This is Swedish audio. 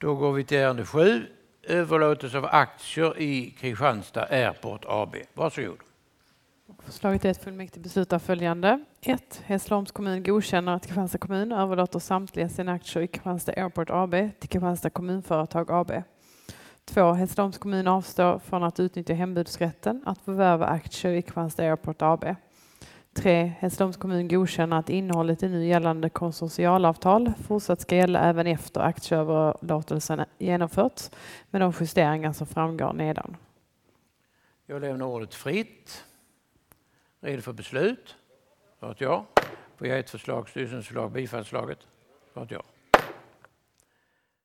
Då går vi till ärende 7. Överlåtelse av aktier i Kristianstad Airport AB. Varsågod. Förslaget är att fullmäktige beslutar följande. 1. Hässleholms kommun godkänner att Kristianstad kommun överlåter samtliga sina aktier i Kristianstad Airport AB till Kristianstad kommunföretag AB. 2. Hässleholms kommun avstår från att utnyttja hembudsrätten att förvärva aktier i Kristianstad Airport AB. 3. Hässleholms kommun godkänner att innehållet i nu gällande konsortialavtal fortsatt ska gälla även efter aktieöverlåtelsen genomförts med de justeringar som framgår nedan. Jag lämnar ordet fritt. Redo för beslut? Ja. Får jag ett förslag, styrelsens förslag, bifallslaget? Ja.